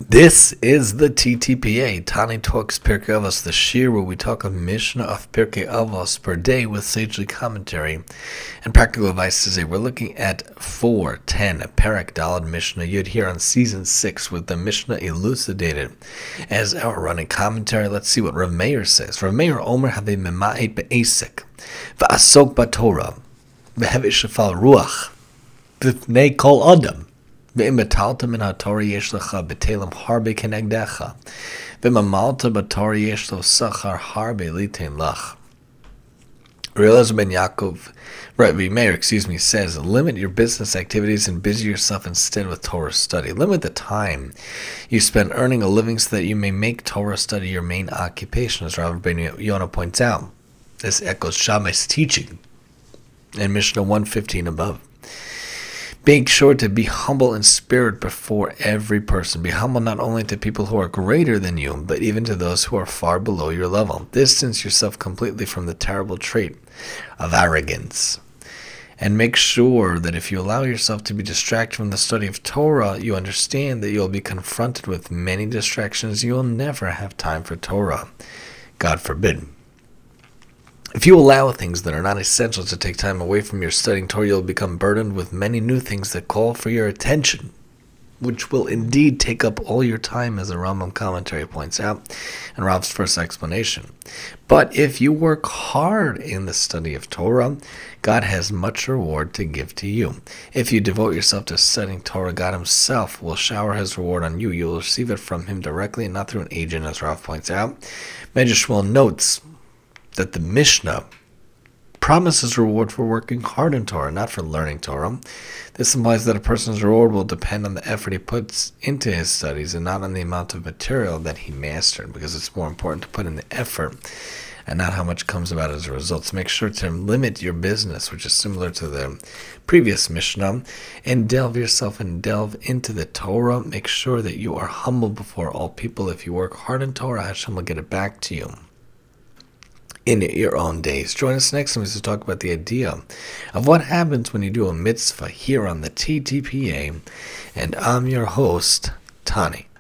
This is the TTPA, Tani Talks Pirkei Avos, the shir where we talk a Mishnah of Pirkei Avos per day with sagely commentary and practical advice today. We're looking at 4:10, Perek Daled Mishnah Yud here on season 6 with the Mishnah elucidated as our running commentary. Let's see what Rav Meir says. Rav Meir Omer have mema'et be'esek v'asok b'Torah v'hevet shefal ruach v'fnei kol adam. ואם בטלת מן התורה יש לך בתלם הרבה כנגדך, ואם עמלת בתורה יש לו שכר הרבה ליתן לך. Realize Ben Yaakov, Rabbi Meir, says, limit your business activities and busy yourself instead with Torah study. Limit the time you spend earning a living so that you may make Torah study your main occupation, as Rabbi Ben Yonah points out. This echoes Shammai's teaching in Mishnah 115 above. Make sure to be humble in spirit before every person. Be humble not only to people who are greater than you, but even to those who are far below your level. Distance yourself completely from the terrible trait of arrogance. And make sure that if you allow yourself to be distracted from the study of Torah, you understand that you'll be confronted with many distractions. You'll never have time for Torah. God forbid. If you allow things that are not essential to take time away from your studying Torah, you'll become burdened with many new things that call for your attention, which will indeed take up all your time, as the Rambam commentary points out in Rav's first explanation. But if you work hard in the study of Torah, God has much reward to give to you. If you devote yourself to studying Torah, God himself will shower his reward on you. You will receive it from him directly and not through an agent, as Rav points out. Medrash Shmuel notes that the Mishnah promises reward for working hard in Torah, not for learning Torah. This implies that a person's reward will depend on the effort he puts into his studies and not on the amount of material that he mastered, because it's more important to put in the effort and not how much comes about as a result. So make sure to limit your business, which is similar to the previous Mishnah, and delve into the Torah. Make sure that you are humble before all people. If you work hard in Torah, Hashem will get it back to you in your own days. Join us next time to talk about the idea of what happens when you do a mitzvah here on the TTPA. And I'm your host, Tani.